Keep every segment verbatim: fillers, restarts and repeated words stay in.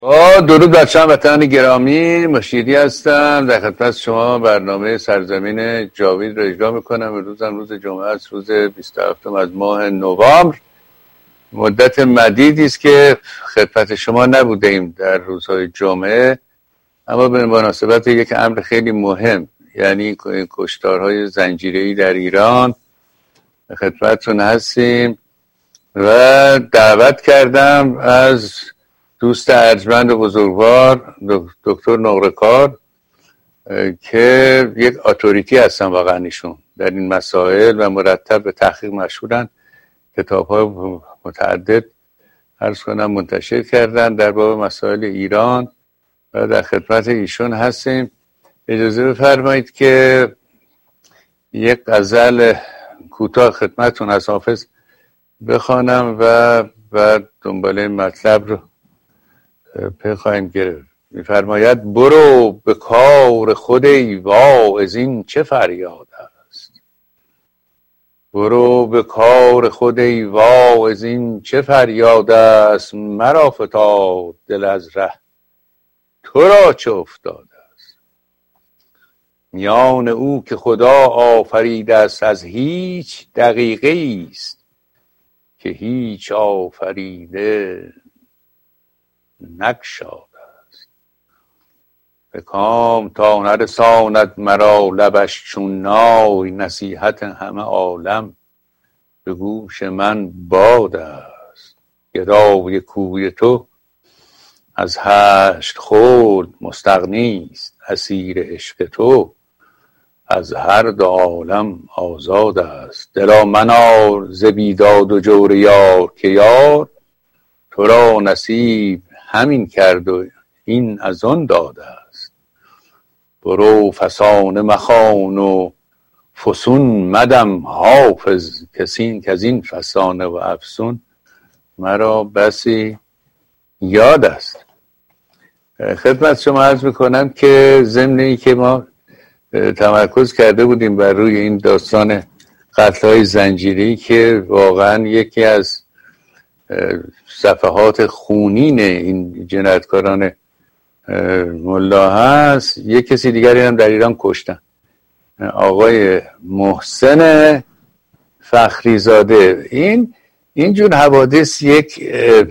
با درود بر شما وطن گرامی، مشیری هستم در خدمت شما. برنامه سرزمین جاوید را اجرا میکنم. روز هم روز جمعه است، روز بیست و هفتم از ماه نوامبر. مدت مدیدی است که خدمت شما نبوده ایم در روزهای جمعه، اما به مناسبت یک امر خیلی مهم، یعنی کشتارهای زنجیره‌ای در ایران خدمتتون هستیم و دعوت کردم از دوست ارجمند و بزرگوار دکتر نقره‌کار که یک اتوریتی هستن واقعا ایشون در این مسائل و مرتب به تحقیق مشهورن. کتاب‌های متعدد عرض کنم منتشر کردن در باب مسائل ایران و در خدمت ایشون هستیم. اجازه بفرمایید که یک غزل کوتاه خدمتتون از حافظ بخوانم و بعد دنباله مطلب رو بخوایم گرفت. می‌فرماید برو به کار خود ای واعظ این چه فریاد است. برو به کار خود ای واعظ این چه فریاد است. مرا فتاد دل از ره تو را چه افتاده است. میان او که خدا آفریده است از هیچ دقیقه است که هیچ آفریده نگشاده است. به کام تا نرساند مرا لبش چون نای. نصیحت همه عالم به گوش من باد است. گدای کوی تو از هشت خلد مستغنی است. اسیر عشق تو از هر دو عالم آزاد است. دلا منار ز بیداد و جور یار که یار تو را نصیب همین کرد و این از آن داده است. برو فسانه مخوان و فسون مدم حافظ کسین که از این فسانه و افسون مرا بسی یاد است. خدمت شما عرض میکنم که ضمن این که ما تمرکز کرده بودیم بر روی این داستان قتل‌های زنجیری که واقعا یکی از صفحات خونین این جنایتکاران ملا هست، یک کسی دیگری هم در ایران کشتن، آقای محسن فخریزاده. این اینجور حوادث یک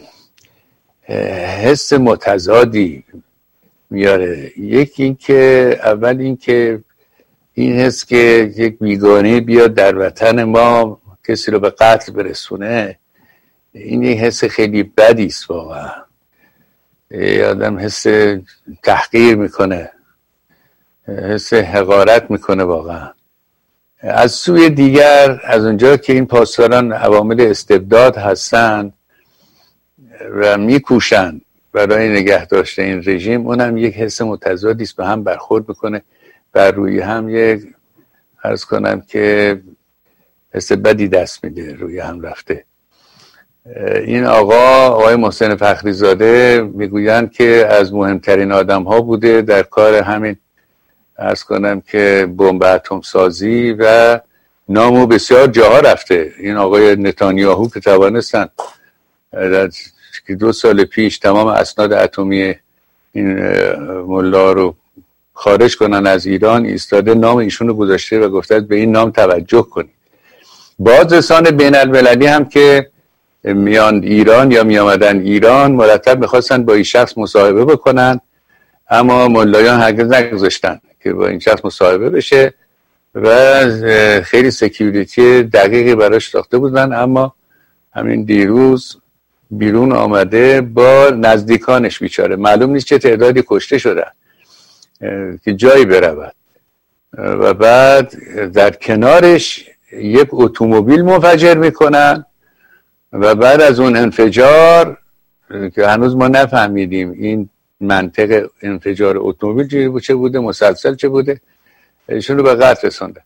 حس متضادی میاره. یکی این که اول این که این حس که یک بیگانه بیاد در وطن ما کسی رو به قتل برسونه، این یک حس خیلی بدی است واقعا. آدم حس تحقیر میکنه، حس حقارت میکنه واقعا. از سوی دیگر از اونجا که این پاسداران عوامل استبداد هستن و میکوشن برای نگه داشتن این رژیم، اونم یک حس متضادی است، به هم برخورد میکنه، بر روی هم یک عرض کنم که حس بدی دست میده، روی هم رفته. این آقا آقای محسن فخریزاده میگویند که از مهمترین آدم ها بوده در کار همین عرض کنم که بمب اتم سازی و نامو بسیار جاها رفته. این آقای نتانیاهو که توانستن که دو سال پیش تمام اسناد اتمی این ملا رو خارج کنن از ایران، ایستاده نام ایشون رو گذاشته و گفته به این نام توجه کنید. باز رسانه بین المللی هم که میان ایران یا می آمدن ایران مرتب میخواستن با این شخص مصاحبه بکنن، اما ملایان هرگز نگذاشتن که با این شخص مصاحبه بشه و خیلی سکیوریتی دقیقی براش ساخته بودن. اما همین دیروز بیرون آمده با نزدیکانش، بیچاره معلوم نیست چه تعدادی کشته شدن که جایی برود، و بعد در کنارش یک اتومبیل منفجر میکنن و بعد از اون انفجار که هنوز ما نفهمیدیم این منطق انفجار اتومبیل چه بوده، مسلسل چه بوده، ایشون رو به قتل رسوندن.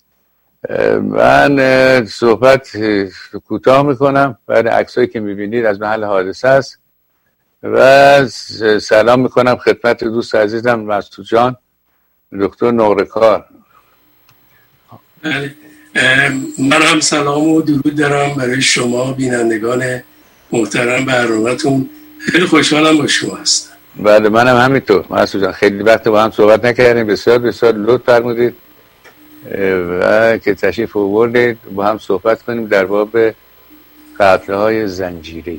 من صحبت کوتاه میکنم بعد عکسایی که میبینید از محل حادثه است و سلام میکنم خدمت دوست عزیزم مسعود جان دکتر نقره‌کار. من هم سلام و درود دارم برای شما بینندگان محترم برنامه‌تون. خیلی خوشحالم با شما هستم. بله منم همینطور. مسعود جان خیلی وقت با هم صحبت نکردیم، بسیار بسیار لطف فرمودید و که تشریف آوردید با هم صحبت کنیم در باب قتل‌های زنجیره‌ای.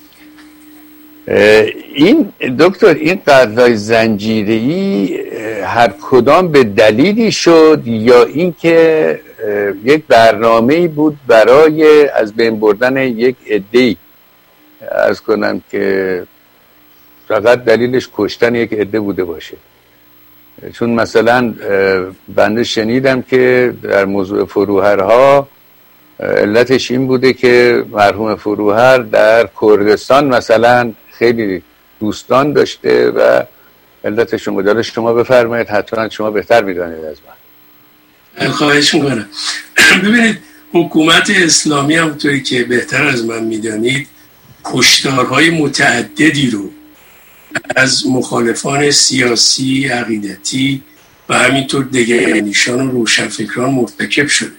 این دکتر این قتل‌های زنجیره‌ای هر کدام به دلیلی شد یا اینکه یک برنامه‌ای بود برای از بین بردن یک عده‌ای؟ عرض کنم که فقط دلیلش کشتن یک عده بوده باشه. چون مثلا بنده شنیدم که در موضوع فروهرها علتش این بوده که مرحوم فروهر در کردستان مثلا خیلی دوستان داشته و علتش مدال شما بفرمایید، حتما شما بهتر میدانید از من. خواهش میکنم. ببینید حکومت اسلامی همونطوری که بهتر از من میدانید کشتارهای متعددی رو از مخالفان سیاسی، عقیدتی و همینطور دگراندیشان و روشنفکران مرتکب شده.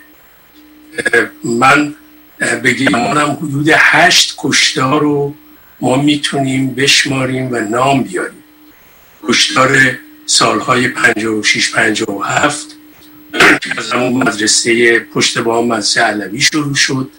من بگیرم حدود هشت کشتار رو ما میتونیم بشماریم و نام بیاریم. کشتار سالهای پنجاه و شش پنجاه و هفت که از همون مدرسه پشت بام مدرسه علوی شروع شد.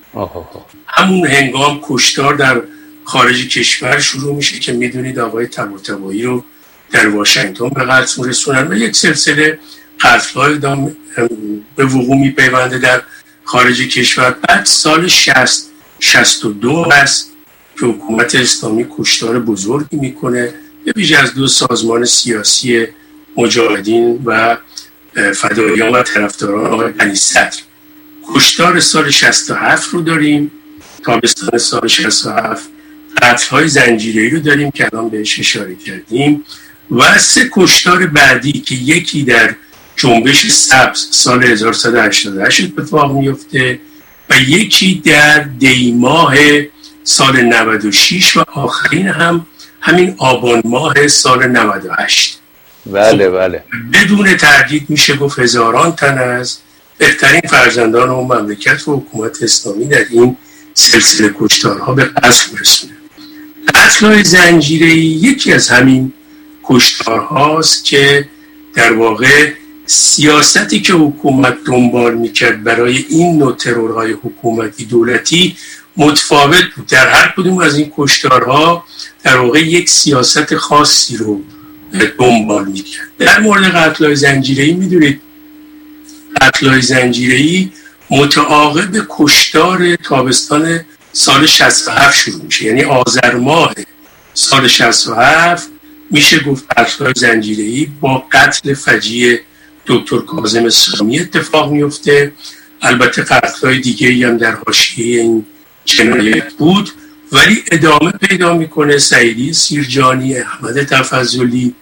همون هنگام کشتار در خارج کشور شروع میشه که میدونید آقای طباطبایی رو در واشنگتن به قتل میرسونن و یک سلسله قتل‌های به وقوع میپیونده در خارج کشور. بعد سال شصت شصت و دو است که حکومت اسلامی کشتار بزرگی میکنه به ویژه از دو سازمان سیاسی مجاهدین و فداییان و طرفداران آقای بنی صدر. کشتار سال شصت و هفت رو داریم، تابستان سال شصت و هفت. قتل‌های زنجیره‌ای رو داریم که الان بهش اشاره کردیم و سه کشتار بعدی که یکی در جنبش سبز سال هزار و سیصد و هشتاد و هشت اتفاق میفته و یکی در دیماه سال نود و شش و آخرین هم همین آبان ماه سال نود و هشت. بله بله. بدون تردید میشه گفت هزاران تن از بهترین فرزندان اون مملکت و حکومت اسلامی در این سلسله کشتارها به قتل میرسونه. قتل‌های زنجیره‌ای یکی از همین کشتارهاست که در واقع سیاستی که حکومت دنبال میکرد برای این نوع ترورهای حکومتی دولتی متفاوت بود. در هر کدوم از این کشتارها در واقع یک سیاست خاصی رو دنبال میکرد. در مورد قتل‌های زنجیره‌ای میدونید قتل‌های زنجیره‌ای متعاقب کشتار تابستان سال شصت و هفت شروع میشه، یعنی آذر ماه سال شصت و هفت میشه گفت قتل‌های زنجیره‌ای با قتل فجیع دکتر کاظم سامی اتفاق میفته. البته قتل‌های دیگه‌ای هم در حاشیه این جنایت بود ولی ادامه پیدا میکنه. سعیدی سیرجانی، احمد تفضلی،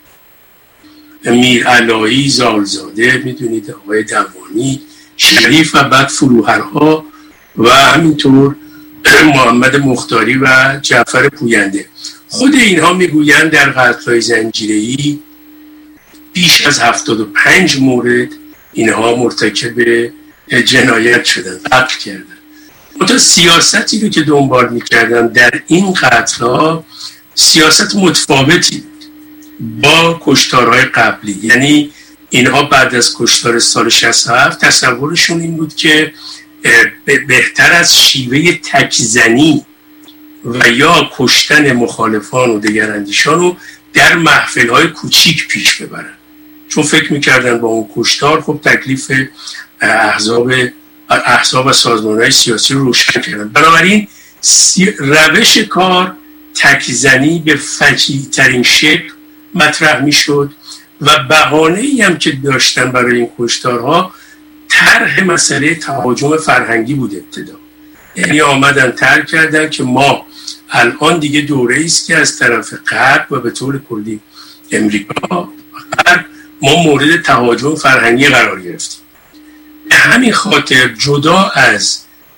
میر علایی، زالزاده، میدونید آقای دوانی، شریف و بعد فروهرها و همینطور محمد مختاری و جعفر پوینده. خود اینها میگویند در قتل‌های زنجیره‌ای بیش از هفتاد و پنج مورد اینها مرتکب جنایت شدن، قتل کردن. منتها سیاستی رو که دنبال میکردن در این قتل‌ها سیاست متفاوتی بود با کشتارهای قبلی. یعنی اینها بعد از کشتار سال شصت و هفت تصورشون این بود که بهتر از شیوه تکزنی و یا کشتن مخالفان و دگراندیشان رو در محفل‌های کوچیک پیش ببرن، چون فکر میکردن با اون کشتار خب تکلیف احزاب احزاب و سازمان‌های سیاسی رو روشن کردن. بنابراین روش کار تکزنی به فجیع ترین شکل مطرح میشد و بهانه‌ای هم که داشتن برای این کشتارها طرح مسئله تهاجم فرهنگی بود. ابتدا یعنی آمدن طرح کردن که ما الان دیگه دوره‌ای است که از طرف غرب و به طور کلی امریکا و غرب ما مورد تهاجم فرهنگی قرار گرفتیم. به همین خاطر جدا از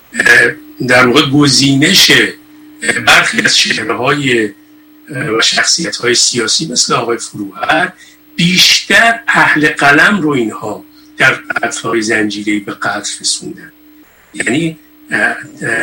در واقع گزینش برخی از چهره‌های و شخصیت‌های سیاسی مثل آقای فروهر، بیشتر اهل قلم رو اینها در قتل‌های زنجیره‌ای به قتل رسوندن. یعنی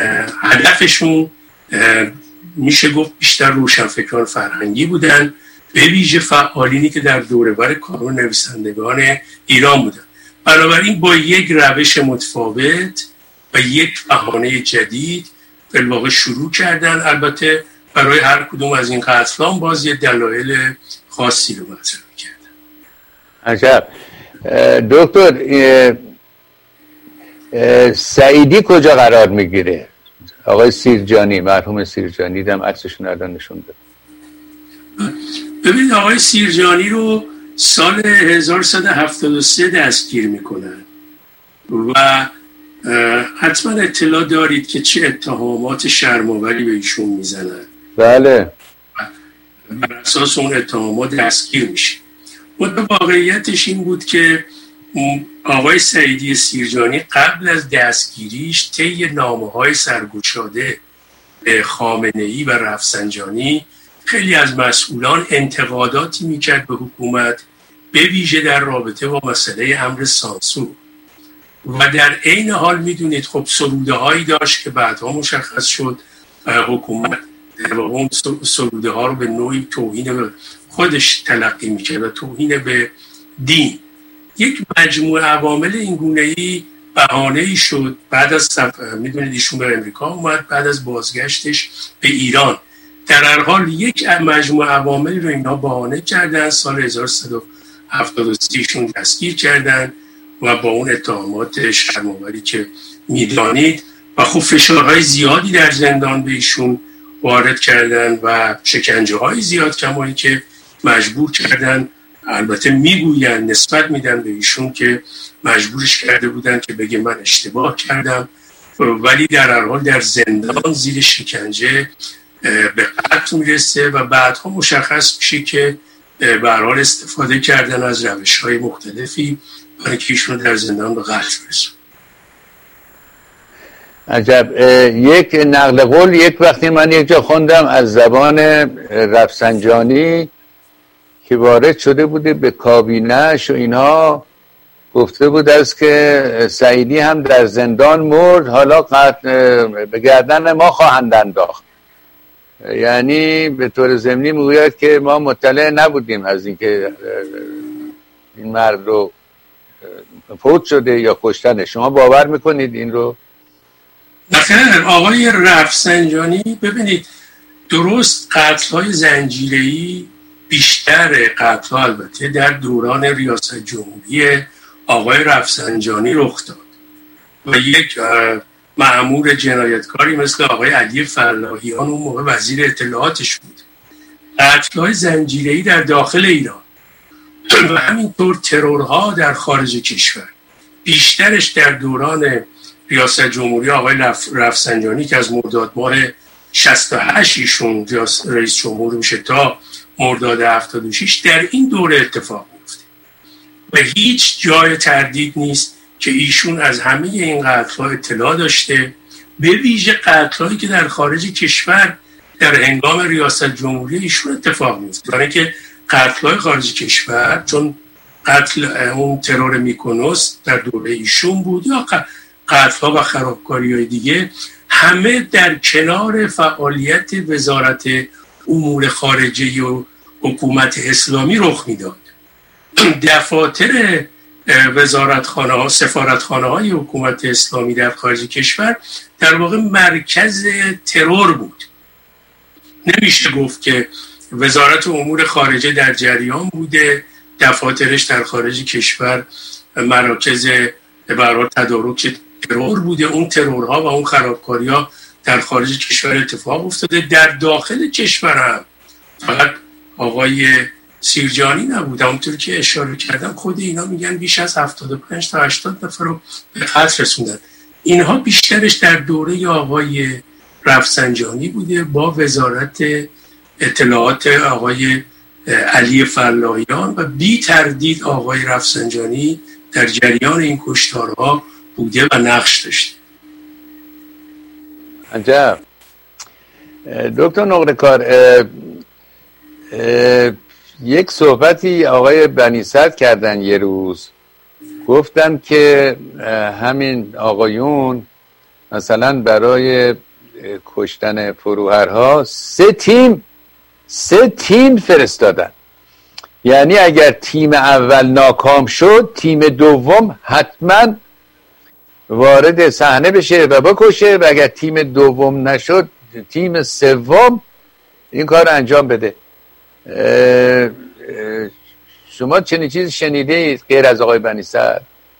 هدفشون میشه گفت بیشتر روشنفکران فرهنگی بودن به ویژه فعالینی که در دوره‌بر کانون نویسندگان ایران بودن. بنابراین با یک روش متفاوت و یک بهانه جدید به واقع شروع کردن. البته برای هر کدوم از این قتلان باز یه دلایل خاصی رو مطرح کردن. عجب. دکتر سعیدی کجا قرار میگیره؟ آقای سیرجانی، مرحوم سیرجانی هم عکسشون الان نشون داد. ببینید آقای سیرجانی رو سال هزار و سیصد و هفتاد و سه دستگیر میکنن و حتما اطلاع دارید که چه اتهامات شرم‌آوری به ایشون میزنن. بله. بر اساس اون اتهامات دستگیر میشه. و واقعیتش این بود که آقای سعیدی سیرجانی قبل از دستگیریش طی نامه‌های سرگشاده به خامنه‌ای و رفسنجانی خیلی از مسئولان انتقاداتی میکرد به حکومت، به ویژه در رابطه با مسئله امر سانسور. و در عین حال میدونید خب سروده هایی داشت که بعدها مشخص شد حکومت در واقع اون سروده ها رو به نوعی توهین به خودش تلقی میکرد و توهین به دین. یک مجموعه عوامل این گونه‌ای بهانه‌ای شد. بعد از میدونید ایشون به امریکا اومد، بعد از بازگشتش به ایران در هر حال یک مجموعه عواملی رو اینا بهانه کردن. سال هزار و سیصد و هفتاد و سه ایشون دستگیر کردن و با اون اتهامات شرم‌آوری که میدانید و خب فشارهای زیادی در زندان به ایشون وارد کردن و شکنجه های زیاد کمایی که مجبور کردن، البته میگوین نسبت میدن به ایشون که مجبورش کرده بودن که بگه من اشتباه کردم، ولی در هر حال در زندان زیر شکنجه به قتل میرسه و بعدها مشخص میشه که به هر حال استفاده کردن از روش‌های مختلفی برای که ایشون در زندان به قتل برسه. عجب. یک نقل قول یک وقتی من یک جا خوندم از زبان رفسنجانی که وارد شده بوده به کابینه‌اش و اینها، گفته بود است که سعیدی هم در زندان مرد، حالا به گردن ما خواهند انداخت. یعنی به طور ضمنی میگوید که ما مطلع نبودیم از اینکه این مرد رو فوت شده یا کشتنه. شما باور میکنید این رو؟ نخیر. آقای رفسنجانی ببینید درست قتل‌های زنجیره‌ای، بیشتر قتل‌ها البته در دوران ریاست جمهوری آقای رفسنجانی رخ داد و یک مأمور جنایتکاری مثل آقای علی فلاحیان اون موقع وزیر اطلاعاتش بود. قتل‌های زنجیره‌ای در داخل ایران و همینطور ترورها در خارج کشور، بیشترش در دوران ریاست جمهوری آقای رفسنجانی که از مرداد ماه شصت و هشت ایشون رئیس جمهور میشه تا مرداد هفتاد و شش در این دوره اتفاق میفته و هیچ جای تردید نیست که ایشون از همه این قتل‌ها اطلاع داشته، به ویژه قتل‌هایی که در خارج کشور در هنگام ریاست جمهوری ایشون اتفاق میفته. برای که قتل‌های خارج کشور، چون قتل اون ترور میکنوس در دوره ایشون بود یا قتل‌ها و خرابکاری‌های دیگه، همه در کنار فعالیت وزارت امور خارجه و حکومت اسلامی رخ میداد. دفاتر وزارتخانه ها، سفارتخانه های حکومت اسلامی در خارج کشور در واقع مرکز ترور بود. نمیشه گفت که وزارت امور خارجه در جریان بوده، دفاترش در خارج کشور مراکز برای تدارک ترور بوده. اون ترورها و اون خرابکاری‌ها در خارج کشور اتفاق افتاده. در داخل کشور هم فقط آقای سیرجانی نبود، همونطور که اشاره کردم خود اینا میگن بیش از هفتاد و پنج تا هشتاد نفر رو به قتل رسوندن. اینها بیشترش در دوره آقای رفسنجانی بوده با وزارت اطلاعات آقای علی فلاحیان و بی تردید آقای رفسنجانی در جریان این کشتارها بوده و نقش داشته. عجب. دکتر نقره‌کار، یک صحبتی آقای بنی صدر کردن یه روز، گفتن که همین آقایون مثلا برای کشتن فروهرها سه تیم سه تیم فرستادن. یعنی اگر تیم اول ناکام شد تیم دوم حتما وارد صحنه بشه و بکشه، و اگر تیم دوم نشد تیم سوم این کار انجام بده. اه اه شما چنین چیزی شنیده اید غیر از آقای بنی صدر؟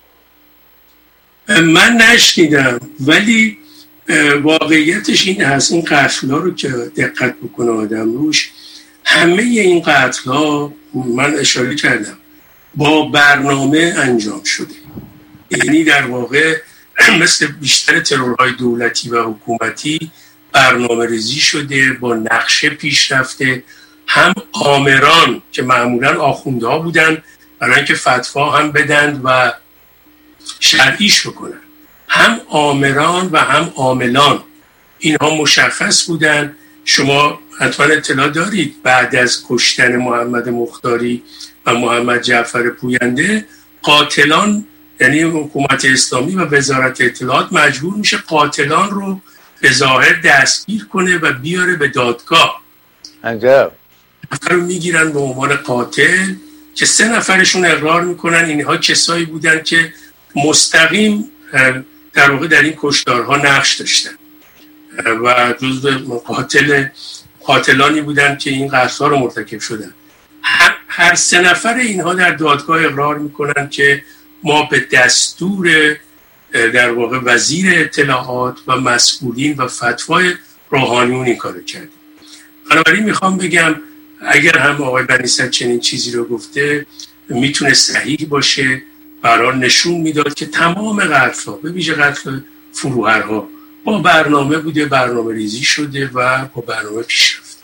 من نشنیدم، ولی واقعیتش این هست این قتل‌ها رو که دقت بکنه آدم روش، همه این قتل‌ها من اشاره کردم با برنامه انجام شده. یعنی در واقع مثل بیشتر ترورهای دولتی و حکومتی برنامه ریزی شده، با نقشه پیش رفته. هم آمران که معمولا آخوندها بودن برای اینکه فتوا هم بدن و شرعیش بکنن، هم آمران و هم عاملان اینها مشخص بودن. شما حتما اطلاع دارید بعد از کشتن محمد مختاری و محمد جعفر پوینده، قاتلان یعنی حکومت اسلامی و وزارت اطلاعات مجبور میشه قاتلان رو به ظاهر دستگیر کنه و بیاره به دادگاه. عجب. نفر رو میگیرن به عنوان قاتل که سه نفرشون اقرار میکنن اینها کسایی بودن که مستقیم در واقع در این کشتارها نقش داشتن و جزو قاتل قاتلانی بودن که این قتل‌ها رو مرتکب شدن. هر سه نفر اینها در دادگاه اقرار میکنن که ما به دستور در واقع وزیر اطلاعات و مسئولین و فتوای روحانیون این کارو کردیم. بنابراین میخوام بگم اگر هم آقای بنی صدر چنین چیزی رو گفته میتونه صحیح باشه، برای نشون میداد که تمام قتل‌ها به ویژه قتل فروهرها با برنامه بوده، برنامه ریزی شده و با برنامه پیش رفته.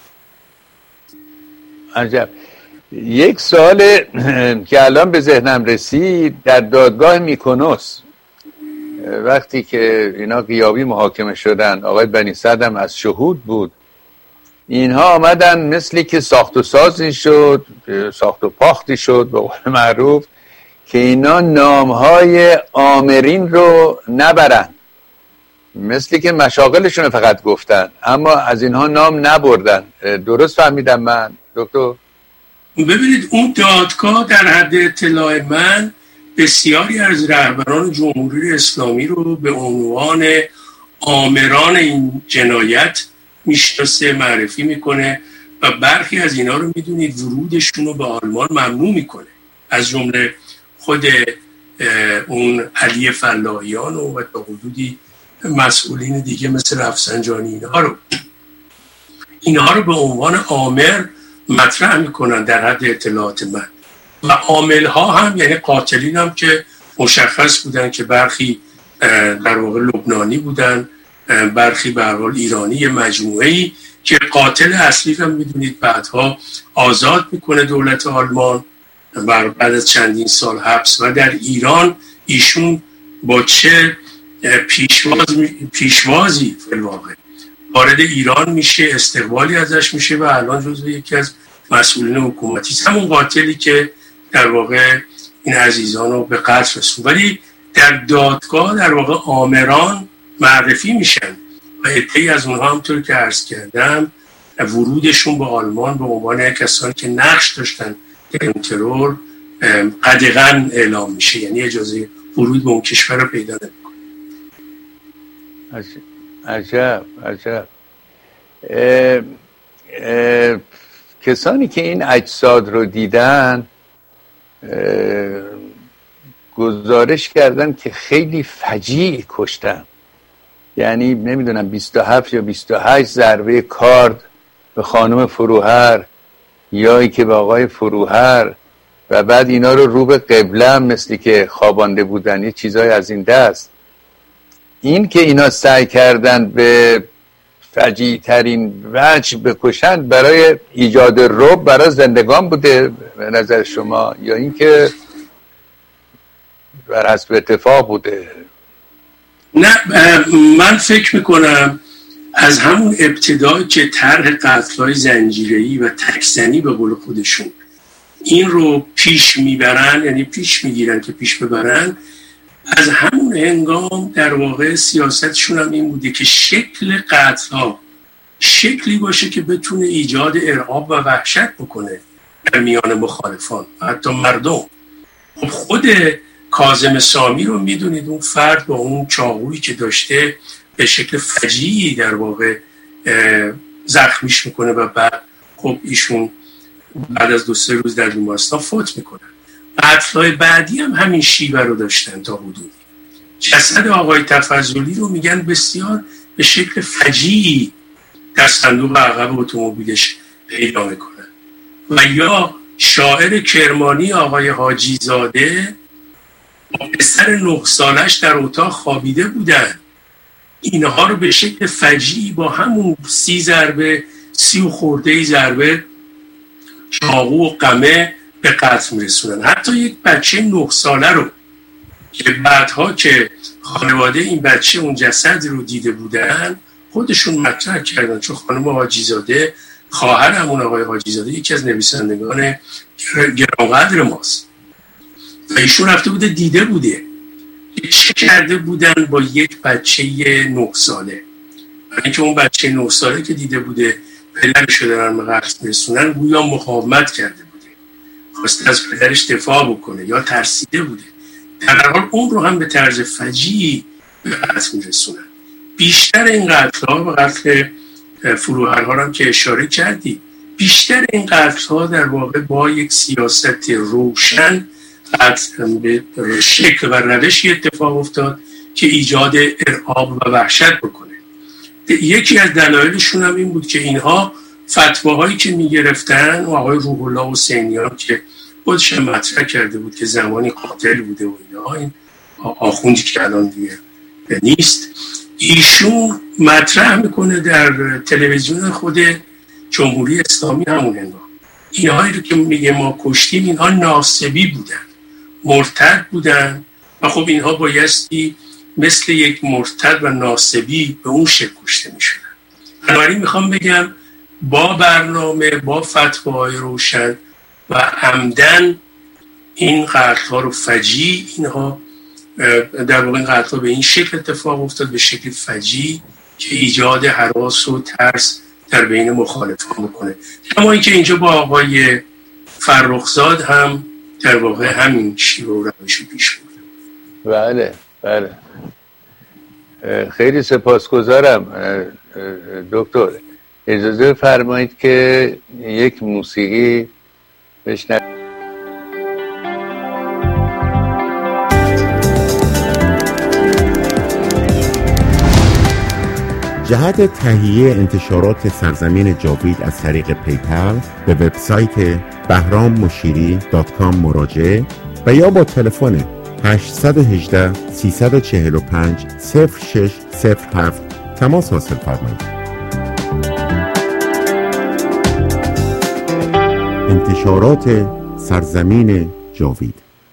عجب. یک سوال که الان به ذهنم رسید، در دادگاه میکنوس وقتی که اینا غیابی محاکمه شدن، آقای بنی صدر هم از شهود بود، اینها آمدن مثلی که ساخت و سازی شد، ساخت و پاختی شد به قول معروف، که اینا نامهای آمرین رو نبرن، مثلی که مشاغلشون فقط گفتن اما از اینها نام نبردن. درست فهمیدم من دکتر؟ ببینید اون دادگاه در حد اطلاع من بسیاری از رهبران جمهوری اسلامی رو به عنوان آمران این جنایت میشناسه، معرفی میکنه و برخی از اینا رو میدونید ورودشون رو به آلمان ممنوع میکنه، از جمله خود اون علی فلاحیان و تا حدودی مسئولین دیگه مثل رفسنجانی اینها رو اینها رو به عنوان آمر مطرح میکنن در حد اطلاعات من. و عاملها هم یعنی قاتلین هم که مشخص بودن که برخی در واقع لبنانی بودن، برخی به هر حال ایرانی، مجموعه‌ای که قاتل اصلی هم میدونید بعدها آزاد میکنه دولت آلمان بعد از چندین سال حبس، و در ایران ایشون با چه پیشواز پیشوازی فی الواقع وارد ایران میشه، استقبالی ازش میشه و الان جزو یکی از مسئولین حکومتی است، همون قاتلی که در واقع این عزیزان رو به قتل رسون. ولی در دادگاه در واقع آمران معرفی میشن و عده‌ای از اونها همونطور که عرض کردم ورودشون به آلمان به عنوان کسانی که نقش داشتن در این ترور قدغن اعلام میشه، یعنی اجازه ورود به اون کشور رو پیدا نمیکنه. عجب عجب. اه اه کسانی که این اجساد رو دیدن گزارش کردن که خیلی فجیع کشتن، یعنی نمیدونم بیست و هفت یا بیست و هشت ضربه کارد به خانم فروهر یا ای که به آقای فروهر، و بعد اینا رو رو به قبله مثلی که خوابانده بودن، یه چیزای از این دست. این که اینا سعی کردن به فجیع ترین وجه بکشن برای ایجاد رعب برای زندگان بوده به نظر شما، یا اینکه بر حسب اتفاق بوده؟ نه، من فکر میکنم از همون ابتدا که طرح قتل‌های زنجیره‌ای و تکزنی به قول خودشون این رو پیش میبرن، یعنی پیش میگیرن که پیش ببرن، از همون هنگام در واقع سیاستشون هم این بوده که شکل قتل‌ها شکلی باشه که بتونه ایجاد ارعاب و وحشت بکنه در میان مخالفان و حتی مردم. خب خود کاظم سامی رو میدونید، اون فرد با اون چاقویی که داشته به شکل فجیعی در واقع زخمیش میکنه و بعد خب ایشون بعد از دو سه روز در بیمارستان فوت میکنن. قتل‌های بعدی هم همین شیوه رو داشتن تا حدودی. جسد آقای تفضلی رو میگن بسیار به شکل فجیعی در صندوق عقب اتومبیلش پیدا میکنن. و یا شاعر کرمانی آقای حاجی زاده با پسر نه سالش در اتاق خوابیده بودن، اینها رو به شکل فجیعی با همون سی ضربه سی و خورده ضربه چاقو و قمه به قتل میرسونن. حتی یک بچه نه ساله رو که بعدها که خانواده این بچه اون جسد رو دیده بودن خودشون مطرح کردن، چون خانم حاجی زاده خواهر همون آقای حاجی زاده یکی از نویسندگان گرانقدر ماست و ایشون رفته بوده دیده بوده چه کرده بودن با یک بچه نه ساله. برای که اون بچه نه ساله که دیده بوده پدرش رو دارن به قتل میرسونن گویا مقاومت کرده بوده، خواسته از پدرش دفاع بکنه یا ترسیده بوده. در هر حال اون رو هم به طرز فجیعی به قتل میرسونن. بیشتر این قتل ها و قتل فروهرها هم که اشاره کردی، بیشتر این قتل ها در واقع با یک سیاست روشن به شکل و روشی اتفاق افتاد که ایجاد ارعاب و وحشت بکنه. یکی از دلایلشون هم این بود که اینها فتواهایی که میگرفتن و آقای روح الله حسینیان که خودش مطرح کرده بود که زمانی قاتل بوده و اینها، این آخوندی که الان دیگه نیست، ایشون مطرح میکنه در تلویزیون خود جمهوری اسلامی همون هنگام اینهایی رو که میگه ما کشتیم اینها ناصبی بودن، مرتد بودن و خب اینها بایستی مثل یک مرتد و ناصبی به اون شکل کشته میشدن. بنابراین میخوام بگم با برنامه، با فتواهای روشن و عمدن این قتل‌ها رو فجیع، اینها در واقع این قتل‌ها به این شکل اتفاق افتاد، به شکل فجیع که ایجاد هراس و ترس در بین مخالفان میکنه. اما اینکه اینجا با آقای فرخزاد هم در واقع همین شیوه و روشی پیش بود. بله بله خیلی سپاسگزارم دکتر. اجازه فرمایید که یک موسیقی بشنویم. جهت تهیه انتشارات سرزمین جاوید از طریق پیپل به وبسایت بهرام مشیری دات کام مراجعه و یا با تلفن هشت یک هشت سه چهار پنج صفر شش صفر هفت تماس حاصل فرمایید. انتشارات سرزمین جاوید.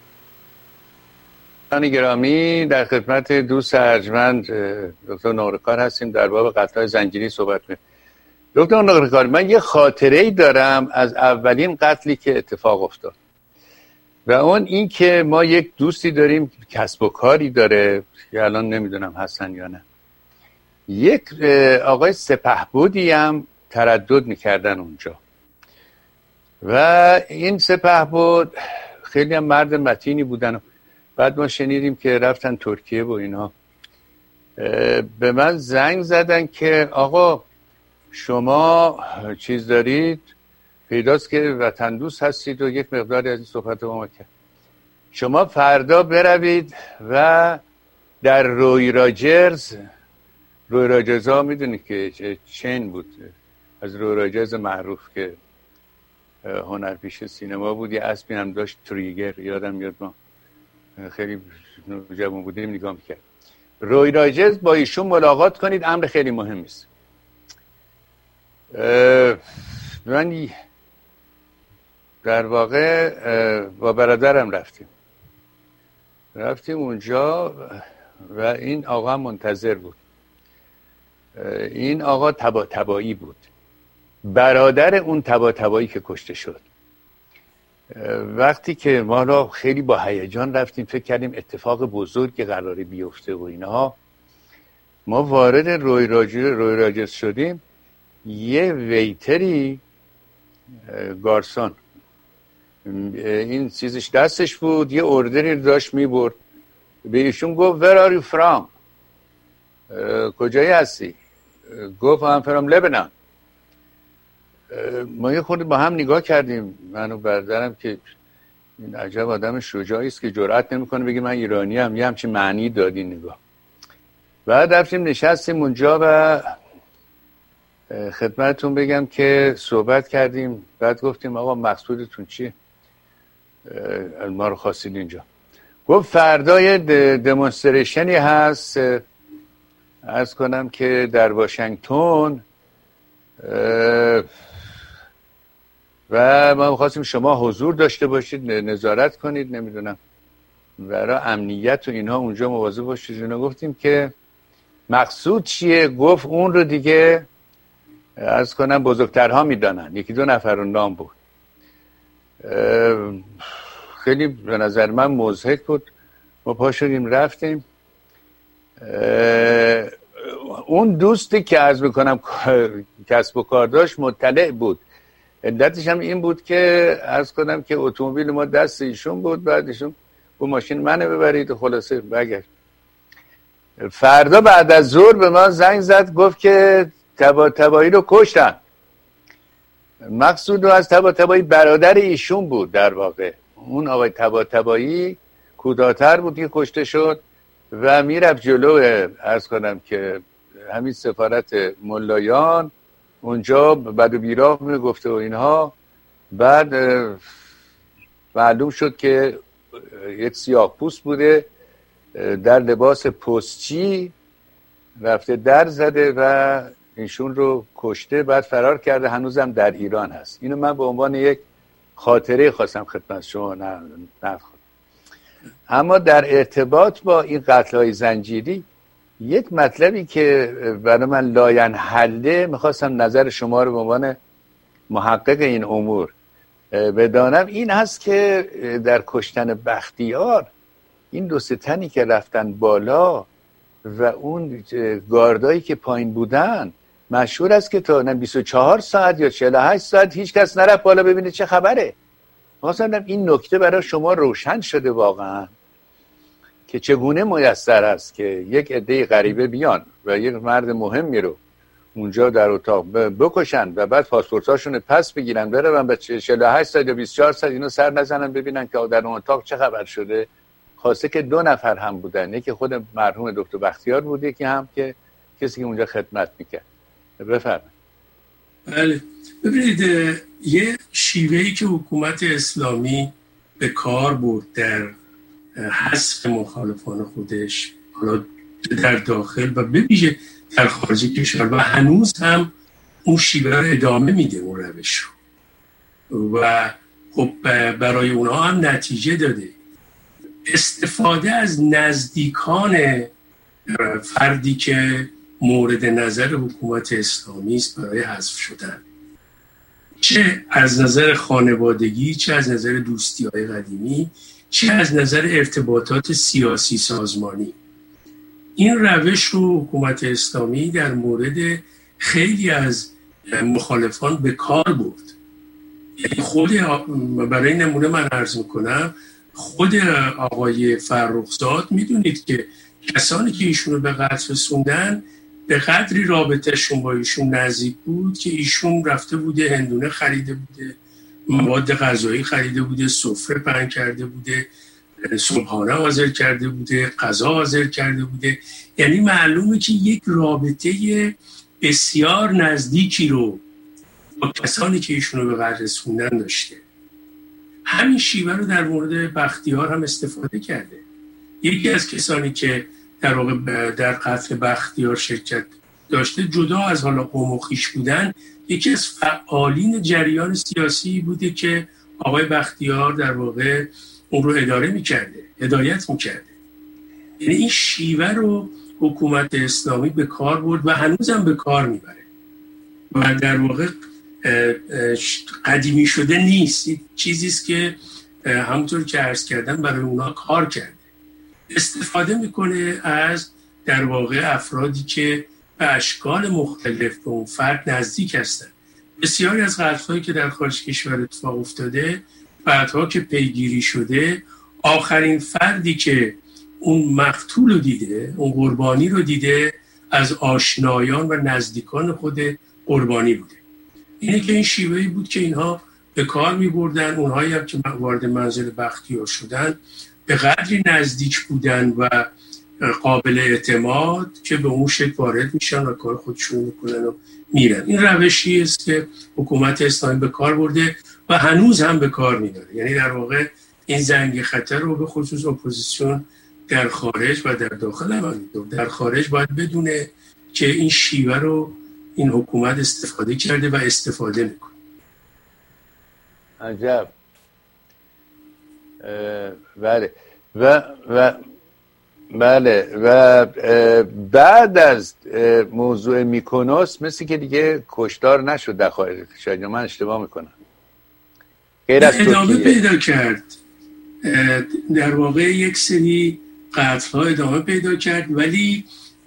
دوستان گرامی، در خدمت دوست ارجمند دکتر نقره‌کار هستیم، در باب قتل‌های زنجیری صحبت می‌کنیم. دکتر نقره‌کار، من یه خاطره‌ای دارم از اولین قتلی که اتفاق افتاد و اون این که ما یک دوستی داریم کسب و کاری داره که الان نمیدونم هستن یا نه، یک آقای سپهبدی هم تردد میکردن اونجا و این سپهبد خیلی هم مرد متینی بودن. بعد ما شنیدیم که رفتن ترکیه و اینا. به من زنگ زدن که آقا شما چیز دارید، پیداست که وطن دوست هستید و یک مقداری از این صحبت با ما کرد، شما فردا بروید و در روی راجرز، روی راجرز ها میدونید که چین بود، از روی راجرز معروف که هنرپیشه سینما بود، یه اسبی هم داشت تریگر، یادم میاد ما خیلی جوان بودیم نگاه میکرد. روی راجرز با ایشون ملاقات کنید، امر خیلی مهم است. من در واقع با برادرم رفتیم رفتیم اونجا و این آقا منتظر بود. این آقا تبا تبایی بود، برادر اون تبا تبایی که کشته شد. وقتی که ما را خیلی با هیجان رفتیم، فکر کردیم اتفاق بزرگی قراره بیفته و اینها. ما وارد روی راجرز روی راجرز شدیم، یه ویتری گارسون این چیزش دستش بود، یه اردری داشت میبرد. به ایشون گفت where are you from؟ کجایی هستی؟ گفت I'm from Lebanon. ما یه خورده با هم نگاه کردیم، من و برادرم، که این عجب آدم شجاعی است که جرئت نمیکنه بگه من ایرانی ام. یه همچین معنی دادی نگاه. بعد رفتیم نشستیم اونجا و خدمتتون بگم که صحبت کردیم. بعد گفتیم آقا مقصودتون چیه؟ ما رو خواستید اینجا. گفت فردای دمونستریشنی هست، عرض کنم که در واشنگتن، و ما خواستیم شما حضور داشته باشید، نظارت کنید، نمیدونم برای امنیت و اینها اونجا مواظب باشید. اینا گفتیم که مقصود چیه؟ گفت اون رو دیگه عرض کنم بزرگترها میدانن. یکی دو نفر رو نام بود. خیلی به نظر من مضحک بود. ما پا شدیم رفتیم. اون دوستی که عرض میکنم کسب و کار داشت مطلع بود. علتش هم این بود که عرض کنم که اتومبیل ما دست ایشون بود. بعد ایشون با ماشین منو ببرید و خلاصه بگرد. فردا بعد از ظهر به ما زنگ زد، گفت که تبا تبایی رو کشتن. مقصود رو از تبا تبایی برادر ایشون بود. در واقع اون آقای تبا تبایی کوداتر بود که کشته شد و میرفت جلو عرض کنم که همین سفارت ملایان اونجا بد و بیراه میگفته و اینها. بعد معلوم شد که یک سیاه پوست بوده در لباس پستچی، رفته در زده و ایشون رو کشته، بعد فرار کرده. هنوزم در ایران هست. اینو من به عنوان یک خاطره خواستم خدمت شما نقل کنم. اما در ارتباط با این قتل‌های زنجیری یک مطلبی که برای من لاینحله، میخواستم نظر شما رو به عنوان محقق این امور بدانم، این هست که در کشتن بختیار این دو سه تنی که رفتن بالا و اون گاردایی که پایین بودن، مشهور است که تا بیست و چهار ساعت یا چهل و هشت ساعت هیچ کس نرفت بالا ببینه چه خبره. مثلا این نکته برای شما روشن شده واقعا که چگونه میسر است که یک عده غریبه بیان و یک مرد مهمی رو اونجا در اتاق بکشن و بعد پاسپورتاشون پس بگیرن، برن به چهل و هشت ساعت یا بیست و چهار ساعت اینو سر نزنن ببینن که در اون اتاق چه خبر شده. خاصه که دو نفر هم بودن، یکی خود مرحوم دکتر بختیار بود، یکی هم که کسی که اونجا خدمت میکرد. بفرمایید. بله، ببینید یه شیوهی که حکومت اسلامی به کار برد در حذف مخالفان خودش، حالا در داخل و به ویژه در خارج کشور، و هنوز هم اون شیوه رو ادامه میده اون روش رو و خب برای اونها هم نتیجه داده. استفاده از نزدیکان فردی که مورد نظر حکومت اسلامی است برای حذف شدن، چه از نظر خانوادگی، چه از نظر دوستی‌های قدیمی، چه از نظر ارتباطات سیاسی سازمانی. این روش رو حکومت اسلامی در مورد خیلی از مخالفان به کار برد. یعنی خود، برای نمونه من عرض میکنم، خود آقای فرخزاد میدونید که کسانی که ایشون رو به قتل رسوندن به قدری رابطهشون با ایشون نزدیک بود که ایشون رفته بوده هندونه خریده بوده، مواد غذایی خریده بوده، سفره پهن کرده بوده، صبحانه حاضر کرده بوده، غذا حاضر کرده بوده. یعنی معلومه که یک رابطه بسیار نزدیکی رو با کسانی که ایشون رو به قتل رسوندن داشته. همین شیوه رو در مورد بختیار هم استفاده کرده. یکی از کسانی که در واقع در قتل بختیار شرکت داشته، جدا از حالا قوم و خویش بودن، یکی از فعالین جریان سیاسی بوده که آقای بختیار در واقع اون رو اداره میکرده، هدایت میکرده. یعنی این شیوه رو حکومت اسلامی به کار برد و هنوزم به کار میبره و در واقع قدیمی شده نیست. چیزیست که همونطور که عرض کردم برای اونا کار کرده. استفاده میکنه از در واقع افرادی که به اشکال مختلف به اون فرد نزدیک هستن. بسیاری از قتل‌هایی که در خارج کشور اتفاق افتاده بعدها که پیگیری شده آخرین فردی که اون مقتول رو دیده، اون قربانی رو دیده، از آشنایان و نزدیکان خود قربانی بوده. اینه که این شیوهی بود که اینها به کار می بردن. اونهایی هم که وارد منزل بختیار شدن به قدری نزدیک بودن و قابل اعتماد که به اون شکل وارد میشن و کار خودشون میکنن و میرن. این روشی است که حکومت اسلامی به کار برده و هنوز هم به کار میبره. یعنی در واقع این زنگ خطر رو به خصوص اپوزیسیون در خارج و در داخل هم در خارج باید بدونه که این شیوه رو این حکومت استفاده کرده و استفاده میکنه. عجب. بله و و بله و بعد از موضوع میکونوس مثل که دیگه کشتار نشد در خارج. شاید من اشتباه میکنم. غیر از ادامه ترکیه پیدا کرد. در واقع یک سری قتل‌ها ادامه پیدا کرد، ولی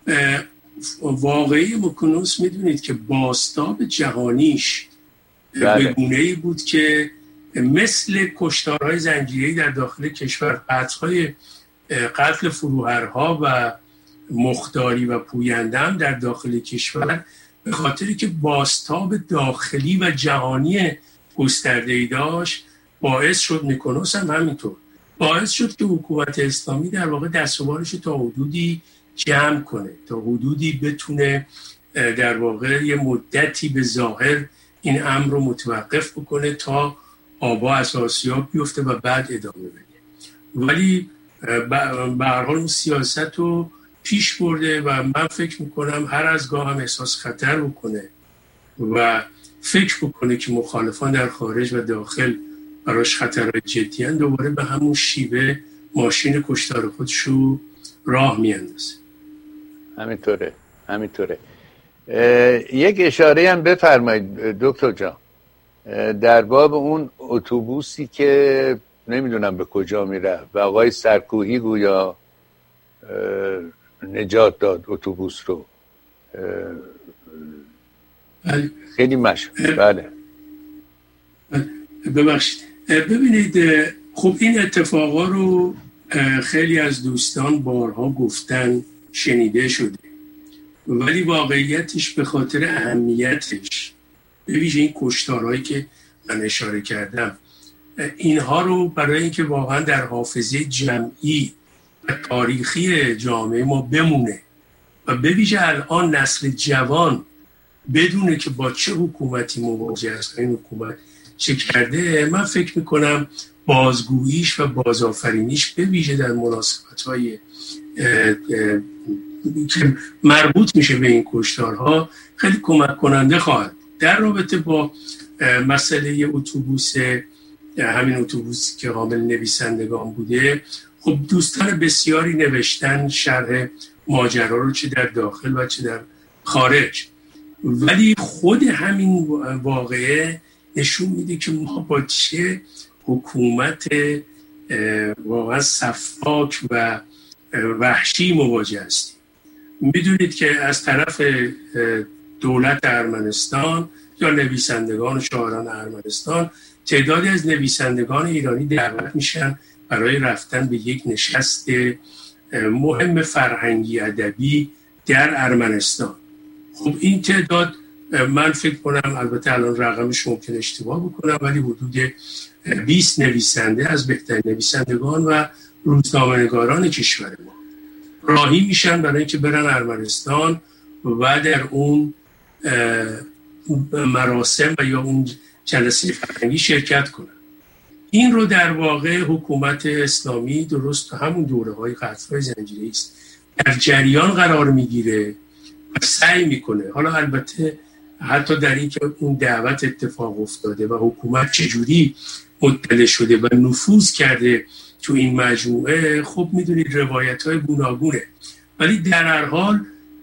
واقعی میکونوس میدونید که بازتاب جهانیش بله. به گونه‌ای بود که مثل کشتارهای زنجیره‌ای در داخل کشور، قتل‌های قتل فروهرها و مختاری و پویندم در داخل کشور به خاطری که بازتاب داخلی و جهانی گسترده‌ای داشت باعث شد، میکونوس هم همینطور باعث شد که حکومت اسلامی در واقع دست و بالش تا حدودی جمع کنه، تا حدودی بتونه در واقع یه مدتی به ظاهر این امر رو متوقف بکنه تا آبا از آسیاب بیفته و بعد ادامه بده. ولی به هر حال اون سیاست رو پیش برده و من فکر میکنم هر از گاه هم احساس خطر بکنه و فکر بکنه که مخالفان در خارج و داخل براش خطرهای جدی هستند، دوباره به همون شیوه ماشین کشتار خودش رو راه میاندازه. همینطوره همینطوره. یک اشاره هم بفرمایید دکتر جان در باب اون اتوبوسی که نمیدونم به کجا میره و آقای سرکوهی گویا نجات داد اتوبوس رو. بله. خیلی مشهور. بله ببخشید. ببینید خب این اتفاقا رو خیلی از دوستان بارها گفتن، شنیده شده، ولی واقعیتش به خاطر اهمیتش، به ویژه این کشتارهایی که من اشاره کردم، اینها رو برای اینکه واقعا در حافظه جمعی و تاریخی جامعه ما بمونه و به ویژه الان نسل جوان بدونه که با چه حکومتی مواجه است، این حکومت چه کرده، من فکر میکنم بازگوییش و بازآفرینیش به ویژه در مناسبت‌های که مربوط میشه به این کشتارها خیلی کمک کننده خواهد. در رابطه با مسئله اتوبوس، همین اتوبوسی که حامل نویسندگان بوده، خب دوستان بسیاری نوشتن شرح ماجرا رو چه در داخل و چه در خارج، ولی خود همین واقعه نشون میده که ما با چه حکومت واقعا صفاک و وحشی مواجه هستیم. میدونید که از طرف دولت ارمنستان یا نویسندگان و شاعران ارمنستان تعدادی از نویسندگان ایرانی دعوت میشن برای رفتن به یک نشست مهم فرهنگی ادبی در ارمنستان. خب این تعداد من فکر کنم، البته الان رقمش ممکن اشتباه بکنم، ولی حدود بیست نویسنده از بهترین نویسندگان و روزنامه‌نگاران کشور ما راهی میشن برای اینکه برن ارمنستان و در اون مراسم و یا اون جلسه فرهنگی شرکت کنن. این رو در واقع حکومت اسلامی درست تو همون دوره‌های قتل‌های زنجیره‌ای است در جریان قرار میگیره و سعی میکنه، حالا البته حتی در این که اون دعوت اتفاق افتاده و حکومت چجوری مطلع شده و نفوذ کرده تو این مجموعه، خب میدونید روایت‌های گوناگونه، ولی در هر حال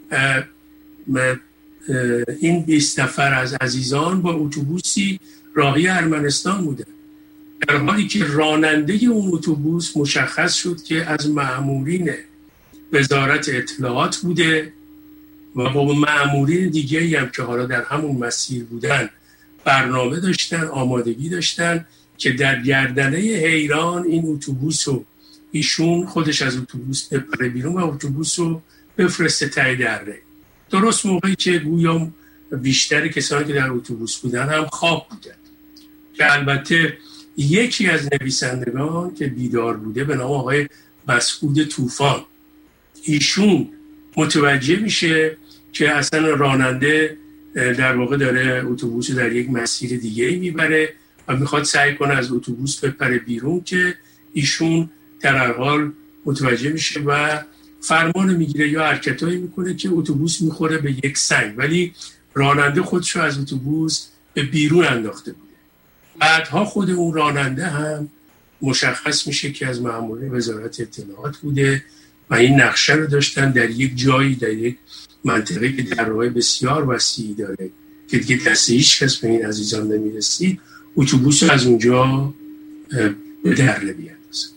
این بیست نفر از عزیزان با اتوبوسی راهی ارمنستان بودن، در حالی که راننده اون اتوبوس مشخص شد که از مأمورین وزارت اطلاعات بوده و با مأمورین دیگه‌ای هم که حالا در همون مسیر بودن برنامه داشتن، آمادگی داشتن که در گردنه حیران این اتوبوس رو ایشون خودش از اتوبوس بپره بیرون و اتوبوس رو بفرسته ته دره، درست موقعی که گویا بیشتر کسانی که در اتوبوس بودن هم خواب بودن، که البته یکی از نویسندگان که بیدار بوده به نام آقای مسعود طوفان، ایشون متوجه میشه که اصلا راننده در واقع داره اتوبوس در یک مسیر دیگه میبره و میخواد سعی کنه از اتوبوس بپره بیرون، که ایشون در هر حال متوجه میشه و فرمان میگیره یا حرکتایی میکنه که اتوبوس میخوره به یک سنگ، ولی راننده خودشو از اتوبوس به بیرون انداخته بوده. بعدها خود اون راننده هم مشخص میشه که از مأمورین وزارت اطلاعات بوده و این نقشه رو داشتن در یک جایی، در یک منطقه که در راه بسیار وسیعی داره که دیگه دست هیچ کس به این عزیزان نمیرسید، اتوبوس رو از اونجا به دره بیاندازن.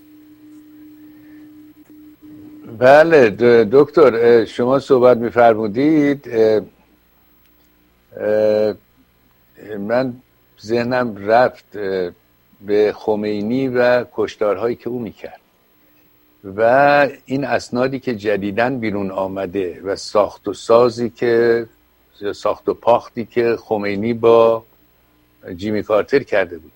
بله دکتر، شما صحبت می‌فرمودید، من ذهنم رفت به خمینی و کشتارهایی که او میکرد و این اسنادی که جدیداً بیرون آمده و ساخت و سازی که ساخت و پاختی که خمینی با جیمی کارتر کرده بود،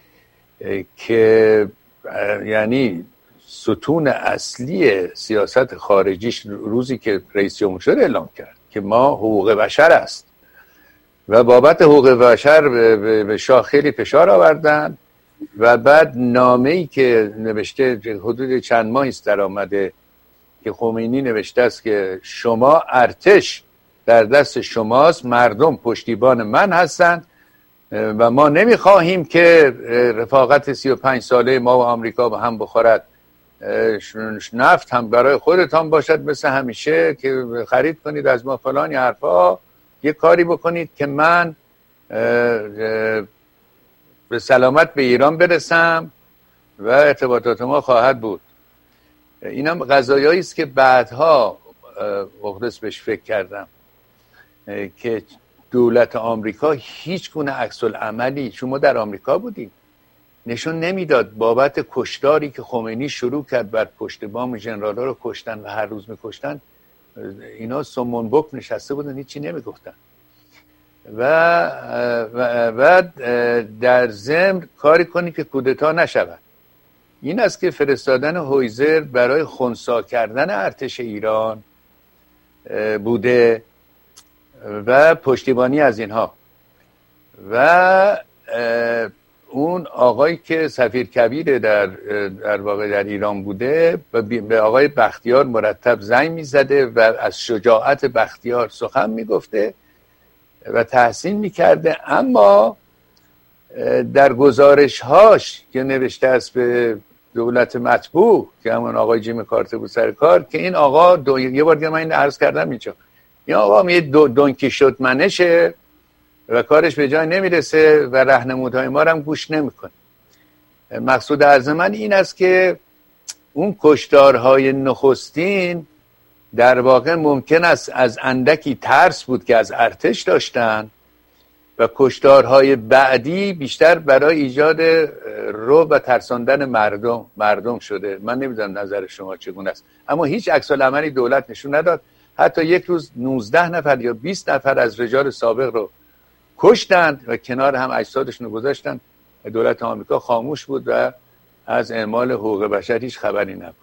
که یعنی ستون اصلی سیاست خارجیش روزی که رئیس جمهور شد اعلام کرد که ما حقوق بشر است و بابت حقوق بشر به شاه خیلی فشار آوردن و بعد نامه‌ای که نوشته حدود چند ماهی است در آمده که خمینی نوشته است که شما ارتش در دست شماست، مردم پشتیبان من هستند و ما نمیخواهیم که رفاقت سی و پنج ساله ما و آمریکا به هم بخورد، نفت هم برای خودتان باشد مثل همیشه که خرید کنید از ما فلان یا حرفا، یه کاری بکنید که من به سلامت به ایران برسم و ارتباطات ما خواهد بود. اینم قضایایی است که بعدها مختص بهش فکر کردم که دولت آمریکا هیچ گونه عکس العملی، شما در آمریکا بودید، نشون نمیداد بابت کشتاری که خمینی شروع کرد بر پشت بام ژنرالا رو کشتن و هر روز میکشتن، اینا سمون بک نشسته بودن هیچی نمیگفتن و و در ضمن کاری کنی که کودتا نشود. این است که فرستادن هویزر برای خنثی کردن ارتش ایران بوده و پشتیبانی از اینها و اون آقایی که سفیر کبیر در در واقع در ایران بوده به آقای بختیار مرتب زنگ میزده و از شجاعت بختیار سخن میگفته و تحسین میکرده، اما در گزارش‌هاش که نوشته است به دولت مطبوع که همون آقای جیمی کارتر بود سر کار، که این آقا دو... یه بار دیگه من این عرض کردم اینجا، این آقا می دو... دونکی شد منشه و کارش به جای نمیرسه و راهنمودهای ما رو هم گوش نمیکنه. مقصود عرض من این است که اون کشتارهای نخستین در واقع ممکن است از اندکی ترس بود که از ارتش داشتن و کشتارهای بعدی بیشتر برای ایجاد رعب و ترساندن مردم مردم شده. من نمیدونم نظر شما چگونه است، اما هیچ عکس العملی دولت نشون نداد. حتی یک روز نوزده نفر یا بیست نفر از رجال سابق رو کشتند و کنار هم اجسادشون رو گذاشتن. دولت آمریکا خاموش بود و از اعمال حقوق بشر هیچ خبری نبود.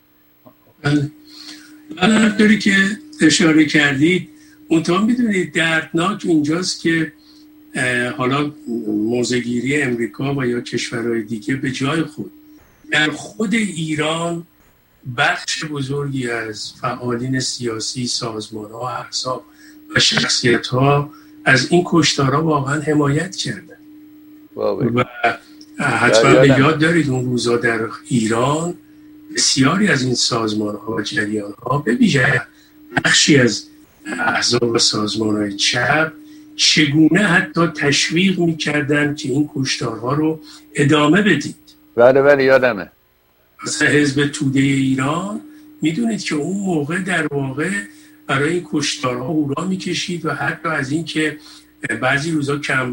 من طوری که اشاره کردید منتها میدونید دردناک اینجاست که حالا موضع‌گیری امریکا و یا کشورهای دیگه به جای خود در خود ایران بخش بزرگی از فعالین سیاسی، سازمان‌ها، احزاب و شخصیت‌ها از این کشتارها واقعا حمایت کردن و حتما به یاد دارید اون روزا در ایران بسیاری از این سازمان‌ها و جریان‌ها به ویژه بخشی از احزاب و سازمان‌های چپ چگونه حتی تشویق می‌کردن که این کشتارها رو ادامه بدید. بله بله یادمه. مثلا حزب توده ایران میدونید که اون موقع در واقع برای این کشتارها هورا میکشید و حتی از این که بعضی روزا کم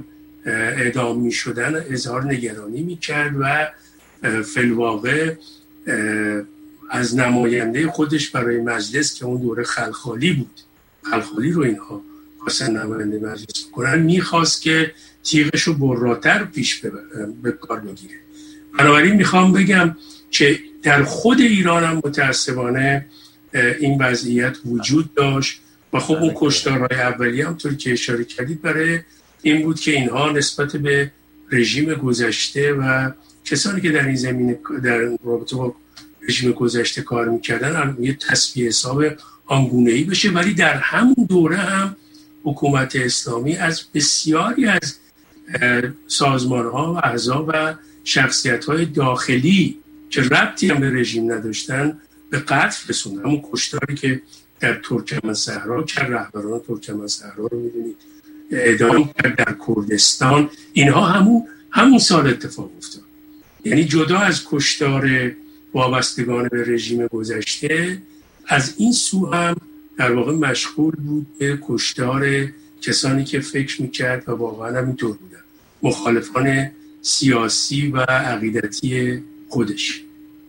اعدام می شدن اظهار نگرانی می کرد و فی الواقع از نماینده خودش برای مجلس که اون دوره خلخالی بود، خلخالی رو اینها خواستن نماینده مجلس کنن، میخواست که تیغش رو براتر پیش به کار بگیره. بنابراین میخوام بگم که در خود ایران هم متاسفانه این وضعیت وجود داشت و خب اون کشتارهای اولیه هم طوری که اشاره کردید برای این بود که اینها نسبت به رژیم گذشته و کسانی که در این زمینه در رابطه با رژیم گذشته کار میکردن یه تصفیه حساب آنگونه‌ای بشه. ولی در همون دوره هم حکومت اسلامی از بسیاری از سازمان‌ها و احزاب و شخصیت‌های داخلی که ربطی هم به رژیم نداشتن به قتل رسوند. همون کشتاری که در ترکمن‌صحرا که رهبران ترکمن‌صحرا رو می‌دونید اعدام کرد در کردستان، اینها همون همون سال اتفاق افتاد. یعنی جدا از کشتار وابستگان به رژیم گذشته، از این سو هم در واقع مشغول بود به کشتار کسانی که فکر میکرد و واقعا هم اینطور بودن، مخالفان سیاسی و عقیدتی خودش.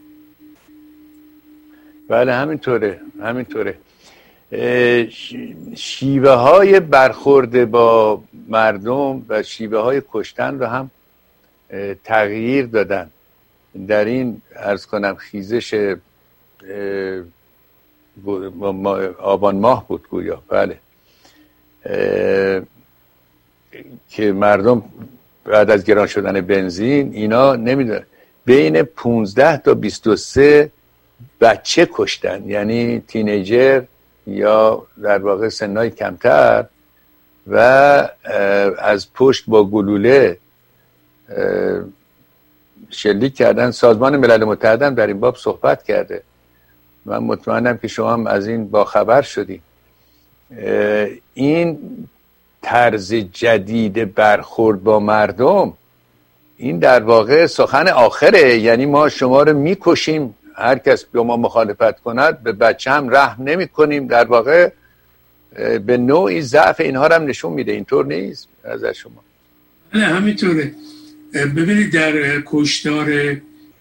بله همینطوره همینطوره. شیوه های برخورد با مردم و شیوه های کشتن رو هم تغییر دادن. در این عرض کنم خیزش آبان ماه بود گویا، بله، که مردم بعد از گران شدن بنزین اینا نمیدونم بین پونزده تا بیست و سه بچه کشتن، یعنی تینیجر یا در واقع سنای کمتر، و از پشت با گلوله شلیک کردن. سازمان ملل متحد هم در این باب صحبت کرده. من مطمئنم که شما هم از این با خبر شدید. این طرز جدید برخورد با مردم، این در واقع سخن آخره. یعنی ما شما رو میکشیم، هر کس با ما مخالفت کند به بچه هم رحم نمی کنیم. در واقع به نوعی ضعف اینها رو هم نشون میده. اینطور نیست از شما؟ نه همینطوره. ببینید در کشتار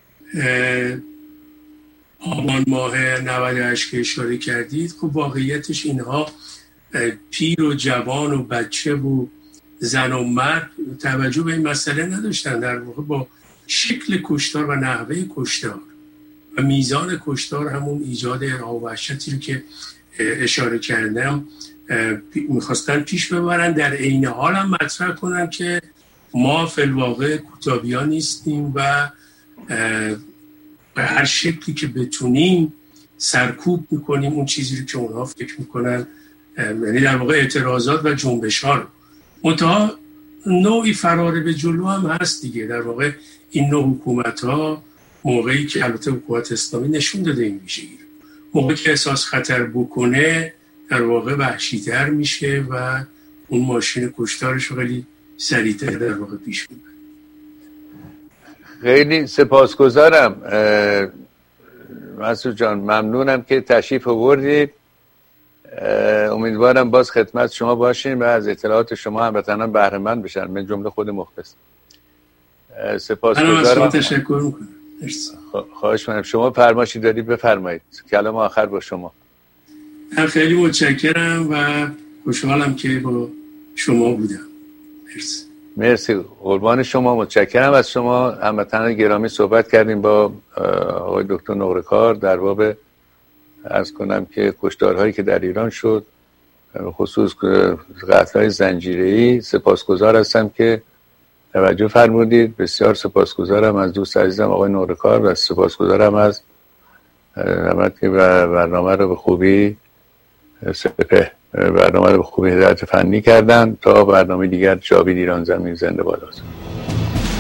آبان ماه نود و هشت که اشاره کردید، خب واقعیتش اینها پیر و جوان و بچه و زن و مرد توجه به این مسئله نداشتن. در واقع با شکل کشتار و نحوه کشتار و میزان کشتار همون ایجاد ارعاب و وحشتی رو که اشاره کردم میخواستن پیش ببرن، در عین حال هم مطرح کنن که ما فی الواقع کوتابیان نیستیم و به هر شکلی که بتونیم سرکوب میکنیم اون چیزی رو که اونها فکر میکنن، یعنی در واقع اعتراضات و جنبش ها رو. منتها نوعی فرار به جلو هم هست دیگه. در واقع این نوع حکومت ها موقعی که البته حکومت اسلامی نشون داده این ویژگی رو، موقعی که احساس خطر بکنه در واقع وحشی‌تر میشه و اون ماشین کشتارش رو خیلی سریعتر در واقع پیش میبره. خیلی سپاسگزارم مسعود جان، ممنونم که تشریف آوردید. امیدوارم باز خدمت شما باشیم و از اطلاعات شما هموطنان بهره مند بشن، من جمله خود مخلص. سپاسگزارم. من تشکر میکنم. خواهش می‌کنم. شما فرمایشی دارید بفرمایید. کلام آخر با شما. من خیلی متشکرم و خوشحالم که با شما بودم. مرسی. مرسی، قربان شما، متشکرم از شما. هموطنان گرامی، صحبت کردیم با آقای دکتر نقره‌کار در باب عرض کنم که کشتارهایی که در ایران شد، خصوص قتل‌های زنجیره‌ای. سپاسگزار هستم که توجه فرمودید. بسیار سپاسگزارم از دوست عزیزم آقای نقره‌کار و سپاسگزارم از همت که برنامه رو به خوبی سپه برنامه رو به خوبی هدایت فنی کردن. تا برنامه دیگر، جاوید ایران زمین زنده باد.